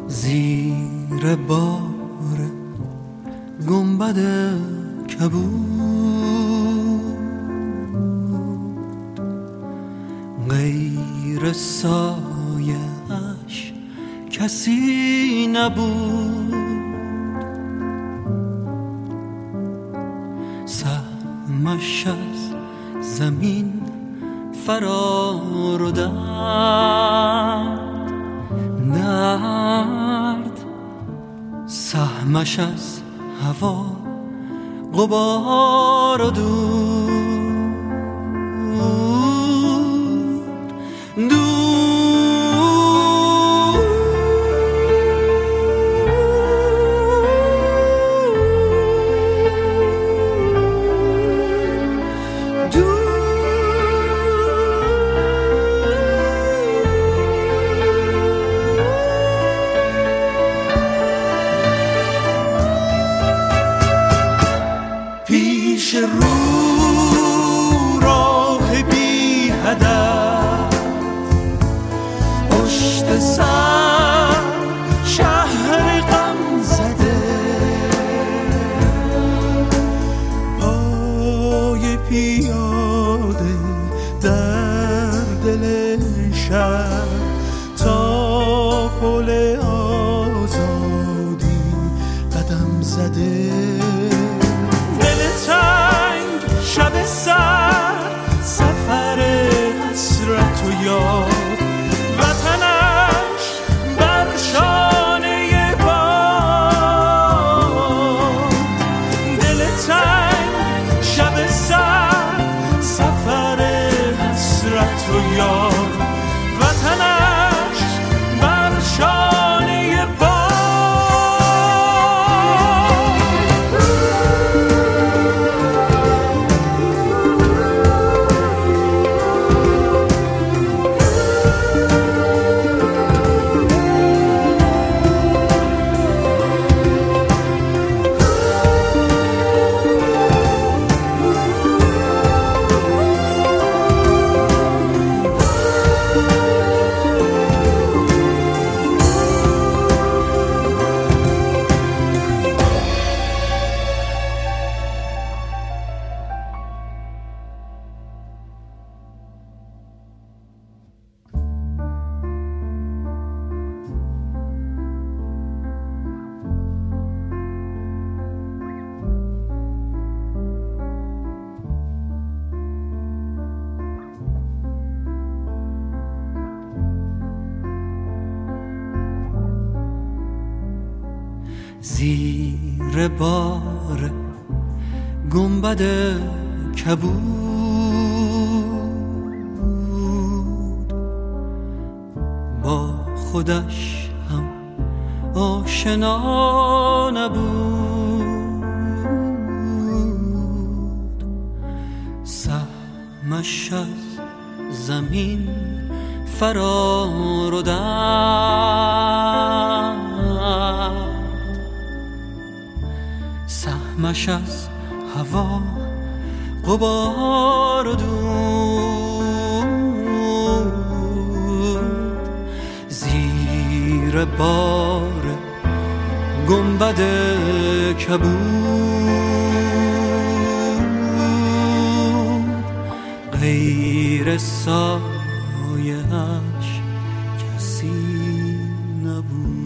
زیر بار گنبد کبود غیر سایه اش کسی نبود. سهمش از زمین فرار و درد، سهمش از هوا غبار و پیش رو راه بی هدف، پشت سر شهر غم زده، پای پیاده در دل شهر تا پل آزادی قدم زده. شب سر سفر حسرت و یاد، وطنش بر شانه باد. دل تنگ شب سر سفر حسرت و یاد، وطنش بر شانه باد. زیر بار گنبد کبود با خودش هم آشنا نبود. سهمش از زمین فرار و درد، سهمش از هوا غبار و دود. زیر بار گنبد کبود غیر سایه اش کسی نبود.